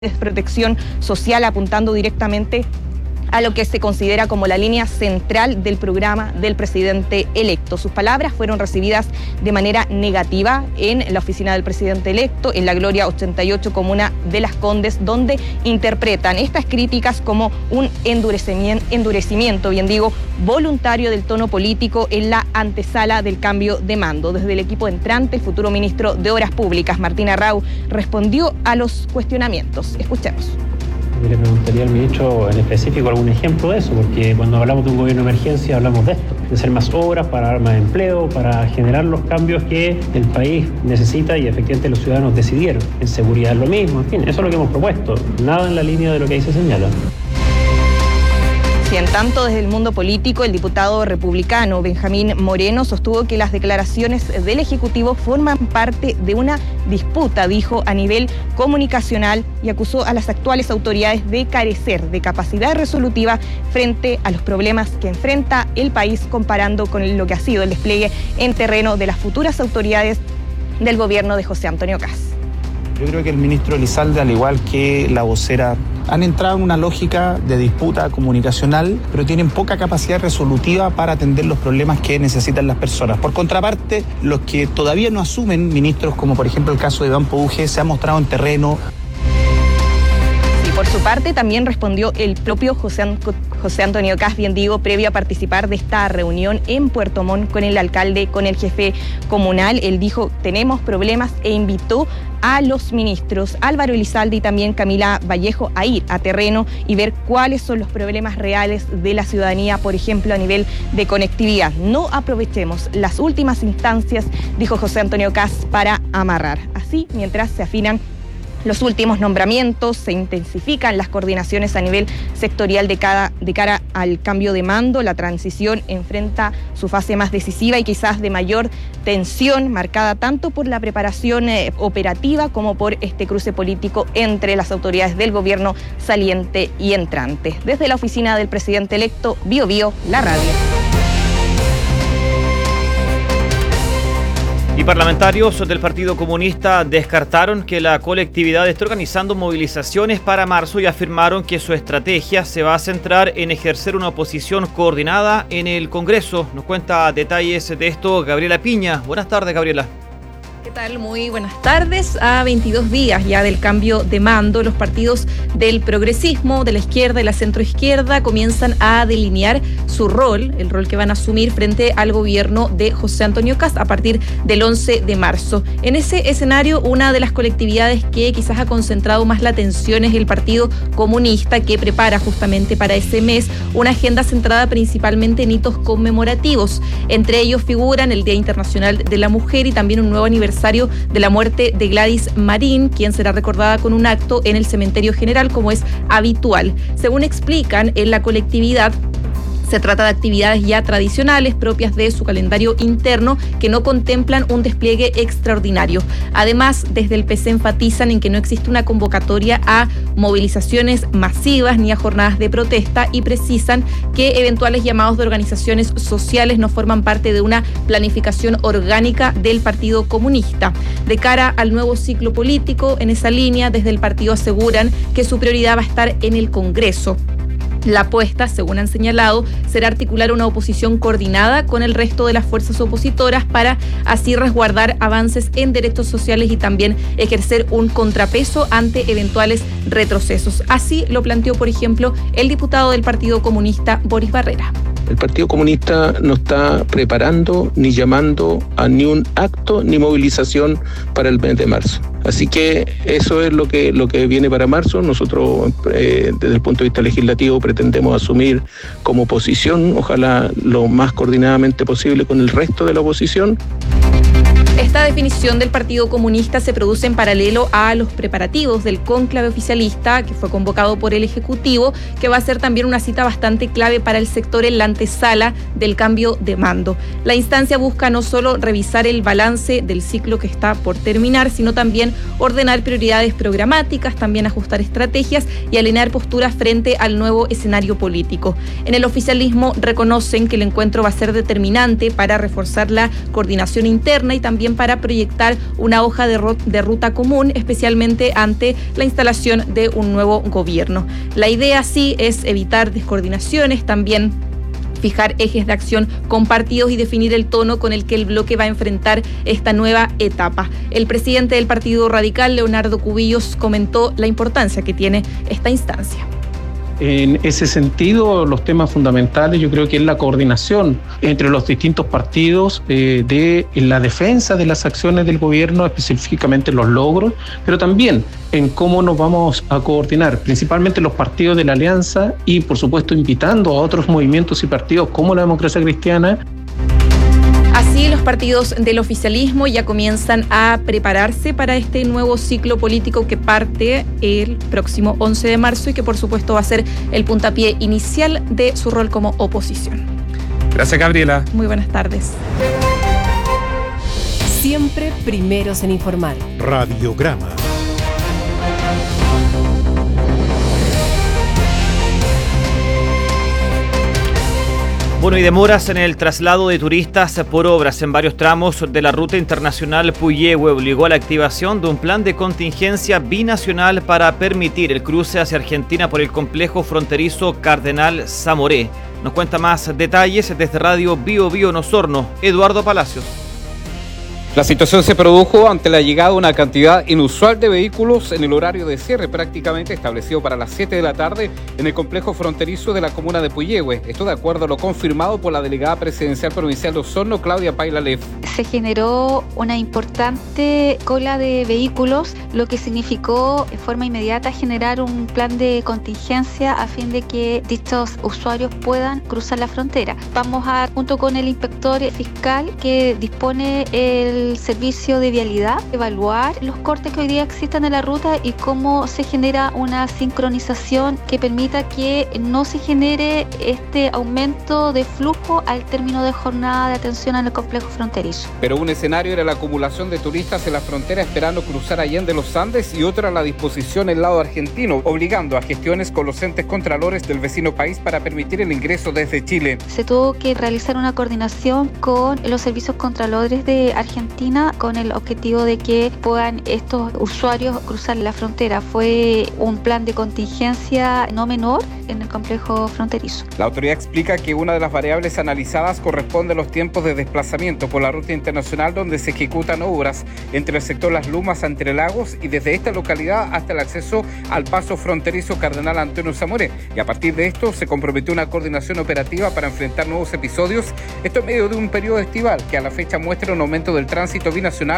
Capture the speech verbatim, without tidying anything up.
desprotección social, apuntando directamente a lo que se considera como la línea central del programa del presidente electo. Sus palabras fueron recibidas de manera negativa en la oficina del presidente electo, en la Gloria ochenta y ocho, comuna de Las Condes, donde interpretan estas críticas como un endurecimiento, endurecimiento, bien digo, voluntario del tono político en la antesala del cambio de mando. Desde el equipo entrante, el futuro ministro de Obras Públicas, Martín Arrau, respondió a los cuestionamientos. Escuchemos. Le preguntaría al ministro en específico algún ejemplo de eso, porque cuando hablamos de un gobierno de emergencia hablamos de esto, de hacer más obras para dar más empleo, para generar los cambios que el país necesita y efectivamente los ciudadanos decidieron. En seguridad lo mismo, en fin, eso es lo que hemos propuesto, nada en la línea de lo que ahí se señala. En tanto, desde el mundo político, el diputado republicano Benjamín Moreno sostuvo que las declaraciones del Ejecutivo forman parte de una disputa, dijo, a nivel comunicacional, y acusó a las actuales autoridades de carecer de capacidad resolutiva frente a los problemas que enfrenta el país, comparando con lo que ha sido el despliegue en terreno de las futuras autoridades del gobierno de José Antonio Kast. Yo creo que el ministro Elizalde, al igual que la vocera, han entrado en una lógica de disputa comunicacional, pero tienen poca capacidad resolutiva para atender los problemas que necesitan las personas. Por contraparte, los que todavía no asumen, ministros como por ejemplo el caso de Iván Pouge, se ha mostrado en terreno. Por su parte, también respondió el propio José, José Antonio Kast, bien digo, previo a participar de esta reunión en Puerto Montt con el alcalde, con el jefe comunal. Él dijo, tenemos problemas, e invitó a los ministros Álvaro Elizalde y también Camila Vallejo a ir a terreno y ver cuáles son los problemas reales de la ciudadanía, por ejemplo, a nivel de conectividad. No aprovechemos las últimas instancias, dijo José Antonio Kast, para amarrar. Así, mientras se afinan los últimos nombramientos, se intensifican las coordinaciones a nivel sectorial de, cada, de cara al cambio de mando, la transición enfrenta su fase más decisiva y quizás de mayor tensión, marcada tanto por la preparación eh, operativa como por este cruce político entre las autoridades del gobierno saliente y entrante. Desde la oficina del presidente electo, Bio Bio, la radio. Y parlamentarios del Partido Comunista descartaron que la colectividad esté organizando movilizaciones para marzo y afirmaron que su estrategia se va a centrar en ejercer una oposición coordinada en el Congreso. Nos cuenta detalles de esto Gabriela Piña. Buenas tardes, Gabriela. ¿Qué tal? Muy buenas tardes. A veintidós días ya del cambio de mando, los partidos del progresismo, de la izquierda y la centroizquierda comienzan a delinear su rol, el rol que van a asumir frente al gobierno de José Antonio Kast a partir del once de marzo. En ese escenario, una de las colectividades que quizás ha concentrado más la atención es el Partido Comunista, que prepara justamente para ese mes una agenda centrada principalmente en hitos conmemorativos. Entre ellos figuran el Día Internacional de la Mujer y también un nuevo aniversario de la muerte de Gladys Marín, quien será recordada con un acto en el Cementerio General, como es habitual. Según explican en la colectividad, se trata de actividades ya tradicionales propias de su calendario interno que no contemplan un despliegue extraordinario. Además, desde el P C enfatizan en que no existe una convocatoria a movilizaciones masivas ni a jornadas de protesta y precisan que eventuales llamados de organizaciones sociales no forman parte de una planificación orgánica del Partido Comunista. De cara al nuevo ciclo político, en esa línea, desde el partido aseguran que su prioridad va a estar en el Congreso. La apuesta, según han señalado, será articular una oposición coordinada con el resto de las fuerzas opositoras para así resguardar avances en derechos sociales y también ejercer un contrapeso ante eventuales retrocesos. Así lo planteó, por ejemplo, el diputado del Partido Comunista, Boris Barrera. El Partido Comunista no está preparando ni llamando a ni un acto ni movilización para el mes de marzo. Así que eso es lo que, lo que viene para marzo. Nosotros, eh, desde el punto de vista legislativo, pretendemos asumir como oposición, ojalá lo más coordinadamente posible con el resto de la oposición. Esta definición del Partido Comunista se produce en paralelo a los preparativos del cónclave oficialista que fue convocado por el Ejecutivo, que va a ser también una cita bastante clave para el sector en la antesala del cambio de mando. La instancia busca no solo revisar el balance del ciclo que está por terminar, sino también ordenar prioridades programáticas, también ajustar estrategias y alinear posturas frente al nuevo escenario político. En el oficialismo reconocen que el encuentro va a ser determinante para reforzar la coordinación interna y también para proyectar una hoja de, de ruta común, especialmente ante la instalación de un nuevo gobierno. La idea sí es evitar descoordinaciones, también fijar ejes de acción compartidos y definir el tono con el que el bloque va a enfrentar esta nueva etapa. El presidente del Partido Radical, Leonardo Cubillos, comentó la importancia que tiene esta instancia. En ese sentido, los temas fundamentales yo creo que es la coordinación entre los distintos partidos eh, de en la defensa de las acciones del gobierno, específicamente los logros, pero también en cómo nos vamos a coordinar, principalmente los partidos de la alianza y, por supuesto, invitando a otros movimientos y partidos como la Democracia Cristiana. Así, los partidos del oficialismo ya comienzan a prepararse para este nuevo ciclo político que parte el próximo once de marzo y que, por supuesto, va a ser el puntapié inicial de su rol como oposición. Gracias, Gabriela. Muy buenas tardes. Siempre primeros en informar. Radiograma. Bueno, y demoras en el traslado de turistas por obras en varios tramos de la ruta internacional Puyehue obligó a la activación de un plan de contingencia binacional para permitir el cruce hacia Argentina por el complejo fronterizo Cardenal Zamoré. Nos cuenta más detalles desde Radio Bio Bio Osorno, Eduardo Palacios. La situación se produjo ante la llegada de una cantidad inusual de vehículos en el horario de cierre prácticamente establecido para las siete de la tarde en el complejo fronterizo de la comuna de Puyehue. Esto de acuerdo a lo confirmado por la delegada presidencial provincial de Osorno, Claudia Paila Leff. Se generó una importante cola de vehículos, lo que significó de forma inmediata generar un plan de contingencia a fin de que dichos usuarios puedan cruzar la frontera. Vamos a, junto con el inspector fiscal que dispone el el servicio de vialidad, evaluar los cortes que hoy día existen en la ruta y cómo se genera una sincronización que permita que no se genere este aumento de flujo al término de jornada de atención en el complejo fronterizo. Pero un escenario era la acumulación de turistas en la frontera esperando cruzar Allende los Andes y otra la disposición del lado argentino, obligando a gestiones con los entes contralores del vecino país para permitir el ingreso desde Chile. Se tuvo que realizar una coordinación con los servicios contralores de Argentina con el objetivo de que puedan estos usuarios cruzar la frontera. Fue un plan de contingencia no menor en el complejo fronterizo. La autoridad explica que una de las variables analizadas corresponde a los tiempos de desplazamiento por la ruta internacional donde se ejecutan obras entre el sector Las Lumas, Entre Lagos y desde esta localidad hasta el acceso al paso fronterizo Cardenal Antonio Zamoré. Y a partir de esto se comprometió una coordinación operativa para enfrentar nuevos episodios. Esto en medio de un periodo estival que a la fecha muestra un aumento del tránsito binacional